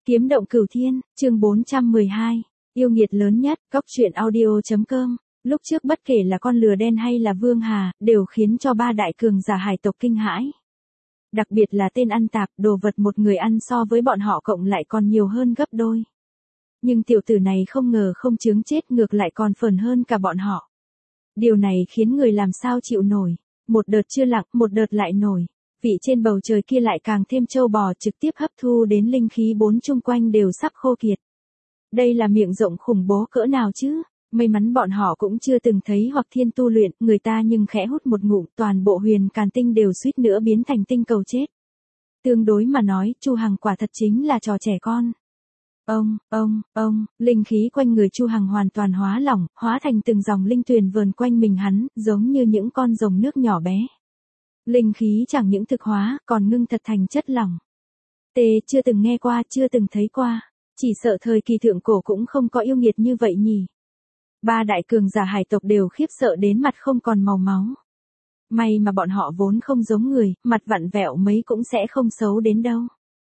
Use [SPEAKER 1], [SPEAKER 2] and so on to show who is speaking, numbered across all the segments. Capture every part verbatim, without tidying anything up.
[SPEAKER 1] Kiếm động cửu thiên, chương bốn trăm mười hai, yêu nghiệt lớn nhất, góc truyện audio.com. Lúc trước bất kể là con lừa đen hay là Vương Hà, đều khiến cho ba đại cường giả hải tộc kinh hãi. Đặc biệt là tên ăn tạp, đồ vật một người ăn so với bọn họ cộng lại còn nhiều hơn gấp đôi. Nhưng tiểu tử này không ngờ không chướng chết, ngược lại còn phờn hơn cả bọn họ. Điều này khiến người làm sao chịu nổi. Một đợt chưa lặng, một đợt lại nổi. Vị trên bầu trời kia lại càng thêm trâu bò, trực tiếp hấp thu đến linh khí bốn chung quanh đều sắp khô kiệt. Đây là miệng rộng khủng bố cỡ nào chứ? May mắn bọn họ cũng chưa từng thấy Hoặc Thiên tu luyện, người ta nhưng khẽ hút một ngụm, toàn bộ huyền càn tinh đều suýt nữa biến thành tinh cầu chết. Tương đối mà nói, Chu Hằng quả thật chính là trò trẻ con. Ông, ông, ông, linh khí quanh người Chu Hằng hoàn toàn hóa lỏng, hóa thành từng dòng linh tuyền vờn quanh mình hắn, giống như những con rồng nước nhỏ bé. Linh khí chẳng những thực hóa, còn ngưng thật thành chất lỏng. Tê, chưa từng nghe qua, chưa từng thấy qua. Chỉ sợ thời kỳ thượng cổ cũng không có yêu nghiệt như vậy nhỉ. Ba đại cường giả hải tộc đều khiếp sợ đến mặt không còn màu máu. May mà bọn họ vốn không giống người, mặt vặn vẹo mấy cũng sẽ không xấu đến đâu.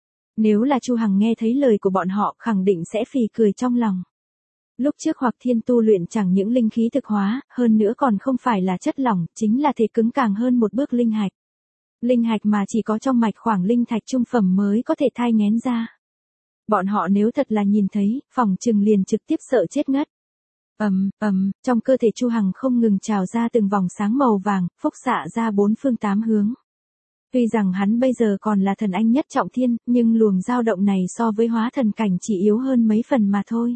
[SPEAKER 1] Nếu là Chu Hằng nghe thấy lời của bọn họ, khẳng định sẽ phì cười trong lòng. Lúc trước Hoặc Thiên tu luyện chẳng những linh khí thực hóa, hơn nữa còn không phải là chất lỏng, chính là thể cứng càng hơn một bước linh hạch. Linh hạch mà chỉ có trong mạch khoảng linh thạch trung phẩm mới có thể thai nghén ra. Bọn họ nếu thật là nhìn thấy, phỏng chừng liền trực tiếp sợ chết ngất. Ầm, ầm, trong cơ thể Chu Hằng không ngừng trào ra từng vòng sáng màu vàng, phúc xạ ra bốn phương tám hướng. Tuy rằng hắn bây giờ còn là thần anh nhất trọng thiên, nhưng luồng dao động này so với hóa thần cảnh chỉ yếu hơn mấy phần mà thôi.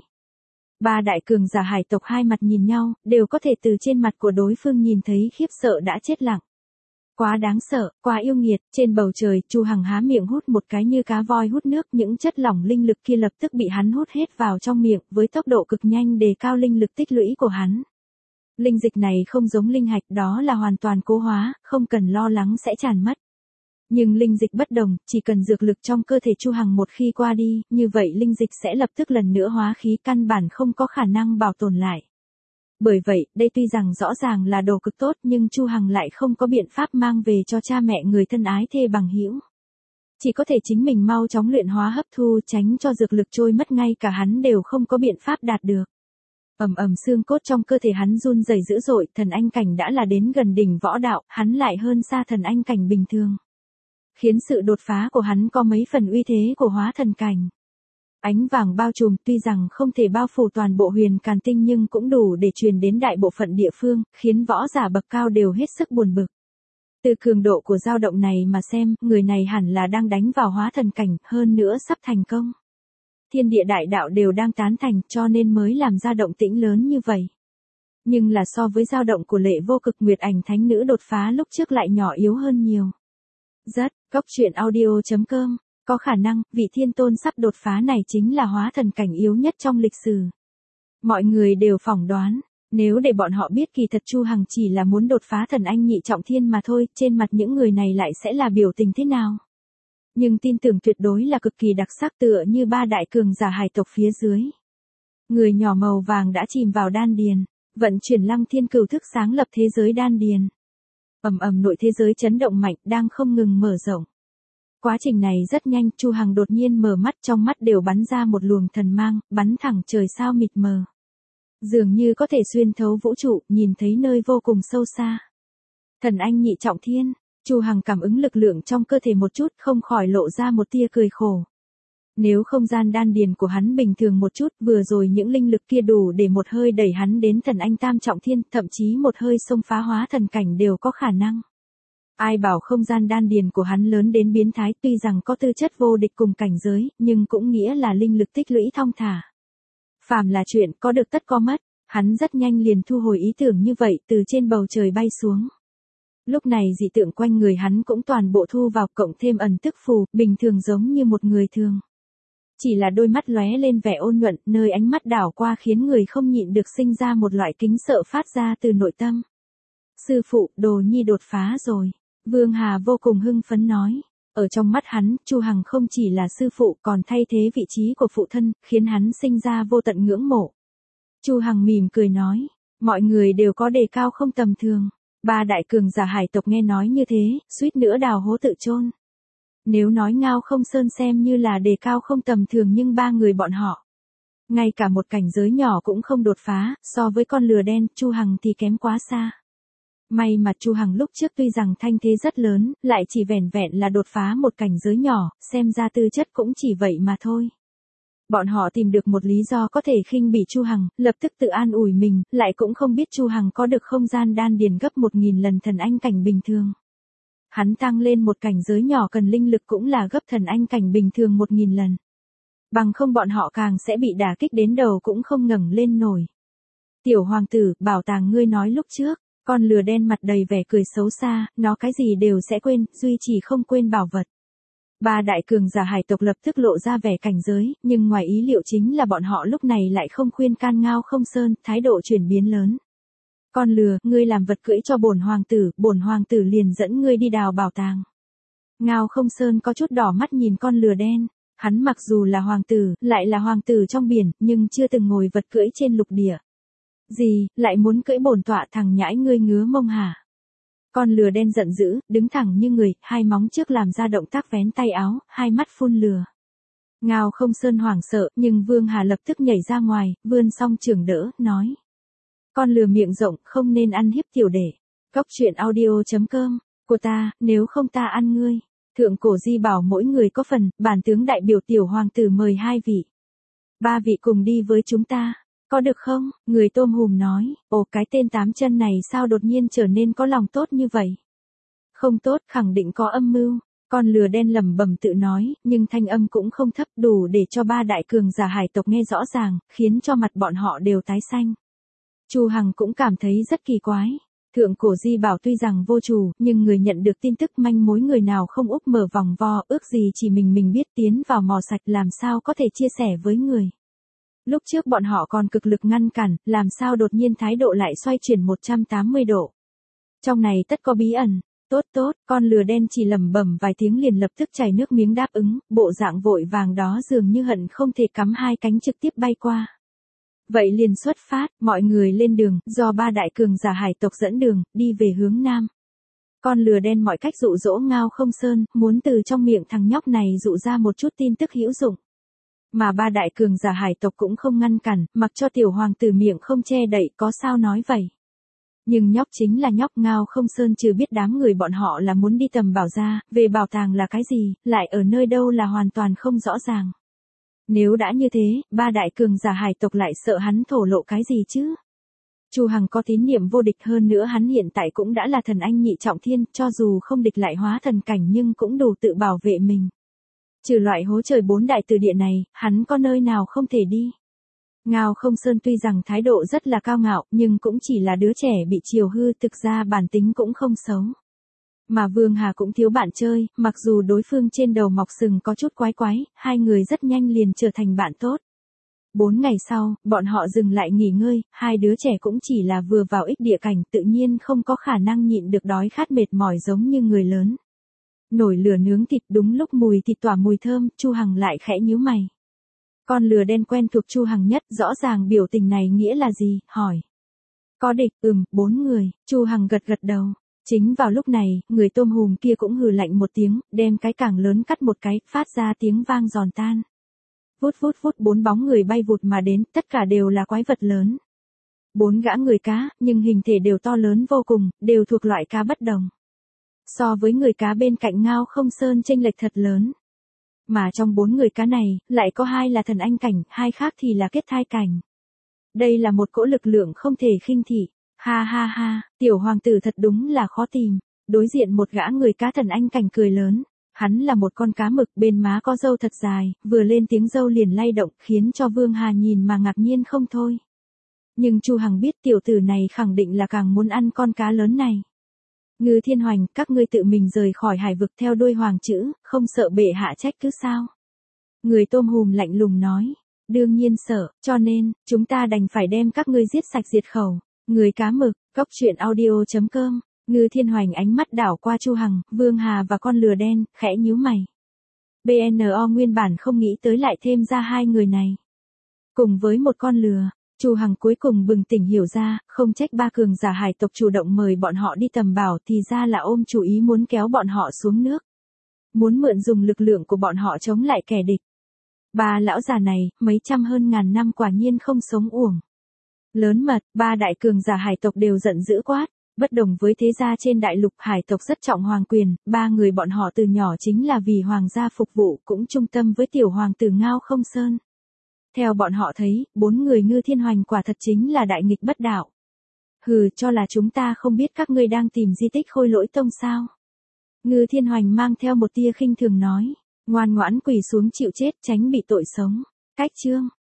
[SPEAKER 1] Ba đại cường giả hải tộc hai mặt nhìn nhau, đều có thể từ trên mặt của đối phương nhìn thấy khiếp sợ đã chết lặng. Quá đáng sợ, quá yêu nghiệt, trên bầu trời, Chu Hằng há miệng hút một cái như cá voi hút nước, những chất lỏng linh lực kia lập tức bị hắn hút hết vào trong miệng, với tốc độ cực nhanh đề cao linh lực tích lũy của hắn. Linh dịch này không giống linh hạch, đó là hoàn toàn cố hóa, không cần lo lắng sẽ tràn mất. Nhưng linh dịch bất đồng, chỉ cần dược lực trong cơ thể Chu Hằng một khi qua đi, như vậy linh dịch sẽ lập tức lần nữa hóa khí, căn bản không có khả năng bảo tồn lại. Bởi vậy, đây tuy rằng rõ ràng là đồ cực tốt, nhưng Chu Hằng lại không có biện pháp mang về cho cha mẹ người thân ái thê bằng hữu. Chỉ có thể chính mình mau chóng luyện hóa hấp thu, tránh cho dược lực trôi mất, ngay cả hắn đều không có biện pháp đạt được. Ầm ầm, xương cốt trong cơ thể hắn run rẩy dữ dội, thần anh cảnh đã là đến gần đỉnh võ đạo, hắn lại hơn xa thần anh cảnh bình thường. Khiến sự đột phá của hắn có mấy phần uy thế của hóa thần cảnh. Ánh vàng bao trùm, tuy rằng không thể bao phủ toàn bộ huyền càn tinh nhưng cũng đủ để truyền đến đại bộ phận địa phương, khiến võ giả bậc cao đều hết sức buồn bực. Từ cường độ của dao động này mà xem, người này hẳn là đang đánh vào hóa thần cảnh, hơn nữa sắp thành công. Thiên địa đại đạo đều đang tán thành, cho nên mới làm ra động tĩnh lớn như vậy. Nhưng là so với dao động của Lệ Vô Cực, Nguyệt Ảnh Thánh Nữ đột phá lúc trước lại nhỏ yếu hơn nhiều. Rất, góc truyện audio.com. Có khả năng, vị thiên tôn sắp đột phá này chính là hóa thần cảnh yếu nhất trong lịch sử. Mọi người đều phỏng đoán, nếu để bọn họ biết kỳ thật Chu Hằng chỉ là muốn đột phá thần anh nhị trọng thiên mà thôi, trên mặt những người này lại sẽ là biểu tình thế nào. Nhưng tin tưởng tuyệt đối là cực kỳ đặc sắc, tựa như ba đại cường giả hải tộc phía dưới. Người nhỏ màu vàng đã chìm vào đan điền, vận chuyển Lăng Thiên Cửu Thức sáng lập thế giới đan điền. Ầm ầm, nội thế giới chấn động mạnh, đang không ngừng mở rộng. Quá trình này rất nhanh, Chu Hằng đột nhiên mở mắt, trong mắt đều bắn ra một luồng thần mang, bắn thẳng trời sao mịt mờ. Dường như có thể xuyên thấu vũ trụ, nhìn thấy nơi vô cùng sâu xa. Thần anh nhị trọng thiên, Chu Hằng cảm ứng lực lượng trong cơ thể một chút, không khỏi lộ ra một tia cười khổ. Nếu không gian đan điền của hắn bình thường một chút, vừa rồi những linh lực kia đủ để một hơi đẩy hắn đến thần anh tam trọng thiên, thậm chí một hơi xông phá hóa thần cảnh đều có khả năng. Ai bảo không gian đan điền của hắn lớn đến biến thái, tuy rằng có tư chất vô địch cùng cảnh giới, nhưng cũng nghĩa là linh lực tích lũy thong thả. Phàm là chuyện có được tất có mất, hắn rất nhanh liền thu hồi ý tưởng như vậy, từ trên bầu trời bay xuống. Lúc này dị tượng quanh người hắn cũng toàn bộ thu vào, cộng thêm ẩn tức phù, bình thường giống như một người thường. Chỉ là đôi mắt lóe lên vẻ ôn nhuận, nơi ánh mắt đảo qua khiến người không nhịn được sinh ra một loại kính sợ phát ra từ nội tâm. Sư phụ, đồ nhi đột phá rồi. Vương Hà vô cùng hưng phấn nói. Ở trong mắt hắn, Chu Hằng không chỉ là sư phụ còn thay thế vị trí của phụ thân, khiến hắn sinh ra vô tận ngưỡng mộ. Chu Hằng mỉm cười nói, mọi người đều có đề cao không tầm thường. Ba đại cường giả hải tộc nghe nói như thế, suýt nữa đào hố tự chôn. Nếu nói Ngao Không Sơn xem như là đề cao không tầm thường nhưng ba người bọn họ, ngay cả một cảnh giới nhỏ cũng không đột phá, so với con lừa đen, Chu Hằng thì kém quá xa. May mà Chu Hằng lúc trước tuy rằng thanh thế rất lớn, lại chỉ vẻn vẹn là đột phá một cảnh giới nhỏ, xem ra tư chất cũng chỉ vậy mà thôi. Bọn họ tìm được một lý do có thể khinh bỉ Chu Hằng, lập tức tự an ủi mình, lại cũng không biết Chu Hằng có được không gian đan điền gấp một nghìn lần thần anh cảnh bình thường. Hắn tăng lên một cảnh giới nhỏ cần linh lực cũng là gấp thần anh cảnh bình thường một nghìn lần. Bằng không bọn họ càng sẽ bị đả kích đến đầu cũng không ngẩng lên nổi. Tiểu hoàng tử, bảo tàng ngươi nói lúc trước, con lừa đen mặt đầy vẻ cười xấu xa, nó cái gì đều sẽ quên, duy chỉ không quên bảo vật. Ba đại cường giả hải tộc lập tức lộ ra vẻ cảnh giới, nhưng ngoài ý liệu chính là bọn họ lúc này lại không khuyên can Ngao Không Sơn, thái độ chuyển biến lớn. Con lừa, ngươi làm vật cưỡi cho bổn hoàng tử, bổn hoàng tử liền dẫn ngươi đi đào bảo tàng. Ngao Không Sơn có chút đỏ mắt nhìn con lừa đen, hắn mặc dù là hoàng tử, lại là hoàng tử trong biển, nhưng chưa từng ngồi vật cưỡi trên lục địa. Gì, lại muốn cưỡi bổn tọa, thằng nhãi ngươi ngứa mông hả? Con lừa đen giận dữ, đứng thẳng như người, hai móng trước làm ra động tác vén tay áo, hai mắt phun lừa. Ngao Không Sơn hoảng sợ, nhưng Vương Hà lập tức nhảy ra ngoài, vươn song trưởng đỡ, nói. Con lừa miệng rộng, không nên ăn hiếp tiểu đệ. Cóc truyện audio chấm com, của ta, nếu không ta ăn ngươi. Thượng cổ di bảo mỗi người có phần, bản tướng đại biểu tiểu hoàng tử mời hai vị. Ba vị cùng đi với chúng ta. Có được không? Người tôm hùm nói, ồ cái tên tám chân này sao đột nhiên trở nên có lòng tốt như vậy? Không tốt, khẳng định có âm mưu. Con lừa đen lẩm bẩm tự nói, nhưng thanh âm cũng không thấp đủ để cho ba đại cường giả hải tộc nghe rõ ràng, khiến cho mặt bọn họ đều tái xanh. Chu Hằng cũng cảm thấy rất kỳ quái. Thượng cổ di bảo tuy rằng vô chủ, nhưng người nhận được tin tức manh mối người nào không úp mở vòng vo, ước gì chỉ mình mình biết tiến vào mò sạch làm sao có thể chia sẻ với người. Lúc trước bọn họ còn cực lực ngăn cản, làm sao đột nhiên thái độ lại xoay chuyển một trăm tám mươi độ. Trong này tất có bí ẩn. Tốt tốt, con lừa đen chỉ lẩm bẩm vài tiếng liền lập tức chảy nước miếng đáp ứng, bộ dạng vội vàng đó dường như hận không thể cắm hai cánh trực tiếp bay qua. Vậy liền xuất phát, mọi người lên đường, do ba đại cường giả hải tộc dẫn đường, đi về hướng nam. Con lừa đen mọi cách dụ dỗ Ngao Không Sơn, muốn từ trong miệng thằng nhóc này dụ ra một chút tin tức hữu dụng. Mà ba đại cường giả hải tộc cũng không ngăn cản, mặc cho tiểu hoàng tử miệng không che đậy, có sao nói vậy. Nhưng nhóc chính là nhóc, Ngao Không Sơn chưa biết đám người bọn họ là muốn đi tầm bảo ra, về bảo tàng là cái gì, lại ở nơi đâu là hoàn toàn không rõ ràng. Nếu đã như thế, ba đại cường giả hải tộc lại sợ hắn thổ lộ cái gì chứ? Chu Hằng có tín niệm vô địch, hơn nữa hắn hiện tại cũng đã là thần anh nhị trọng thiên, cho dù không địch lại hóa thần cảnh nhưng cũng đủ tự bảo vệ mình. Trừ loại hố trời bốn đại từ địa này, hắn có nơi nào không thể đi. Ngao Không Sơn tuy rằng thái độ rất là cao ngạo, nhưng cũng chỉ là đứa trẻ bị chiều hư, thực ra bản tính cũng không xấu. Mà Vương Hà cũng thiếu bạn chơi, mặc dù đối phương trên đầu mọc sừng có chút quái quái, hai người rất nhanh liền trở thành bạn tốt. Bốn ngày sau, bọn họ dừng lại nghỉ ngơi, hai đứa trẻ cũng chỉ là vừa vào ích địa cảnh, tự nhiên không có khả năng nhịn được đói khát mệt mỏi giống như người lớn. Nổi lửa nướng thịt, đúng lúc mùi thịt tỏa mùi thơm, Chu Hằng lại khẽ nhíu mày. Con lừa đen quen thuộc Chu Hằng nhất, rõ ràng biểu tình này nghĩa là gì, hỏi. Có địch, ừm, bốn người, Chu Hằng gật gật đầu. Chính vào lúc này, người tôm hùm kia cũng hừ lạnh một tiếng, đem cái càng lớn cắt một cái, phát ra tiếng vang giòn tan. Vút vút vút, bốn bóng người bay vụt mà đến, tất cả đều là quái vật lớn. Bốn gã người cá, nhưng hình thể đều to lớn vô cùng, đều thuộc loại cá bất đồng. So với người cá bên cạnh Ngao Không Sơn chênh lệch thật lớn. Mà trong bốn người cá này, lại có hai là thần anh cảnh, hai khác thì là kết thai cảnh. Đây là một cỗ lực lượng không thể khinh thị. Ha ha ha, tiểu hoàng tử thật đúng là khó tìm. Đối diện một gã người cá thần anh cảnh cười lớn. Hắn là một con cá mực, bên má có râu thật dài, vừa lên tiếng râu liền lay động, khiến cho Vương Hà nhìn mà ngạc nhiên không thôi. Nhưng Chu Hằng biết tiểu tử này khẳng định là càng muốn ăn con cá lớn này. Ngư Thiên Hoành, các ngươi tự mình rời khỏi hải vực theo đuôi hoàng chữ, không sợ bệ hạ trách cứ sao? Người tôm hùm lạnh lùng nói. Đương nhiên sợ, cho nên, chúng ta đành phải đem các ngươi giết sạch diệt khẩu. Người cá mực, cóc truyện audio chấm com. Ngư Thiên Hoành ánh mắt đảo qua Chu Hằng, Vương Hà và con lừa đen, khẽ nhíu mày. bê en o nguyên bản không nghĩ tới lại thêm ra hai người này. Cùng với một con lừa, Chu Hằng cuối cùng bừng tỉnh hiểu ra, không trách ba cường giả hải tộc chủ động mời bọn họ đi tầm bảo, thì ra là ôm chủ ý muốn kéo bọn họ xuống nước. muốn mượn dùng lực lượng của bọn họ chống lại kẻ địch. Ba lão già này, mấy trăm hơn ngàn năm quả nhiên không sống uổng. Lớn mật, ba đại cường giả hải tộc đều giận dữ quát. Bất đồng với thế gia trên đại lục, hải tộc rất trọng hoàng quyền, ba người bọn họ từ nhỏ chính là vì hoàng gia phục vụ, cũng trung tâm với tiểu hoàng tử Ngao Không Sơn. Theo bọn họ thấy, bốn người Ngư Thiên Hoành quả thật chính là đại nghịch bất đạo. Hừ, cho là chúng ta không biết các ngươi đang tìm di tích Khôi Lỗi Tông sao? Ngư Thiên Hoành mang theo một tia khinh thường nói, ngoan ngoãn quỳ xuống chịu chết, tránh bị tội sống. Cách chương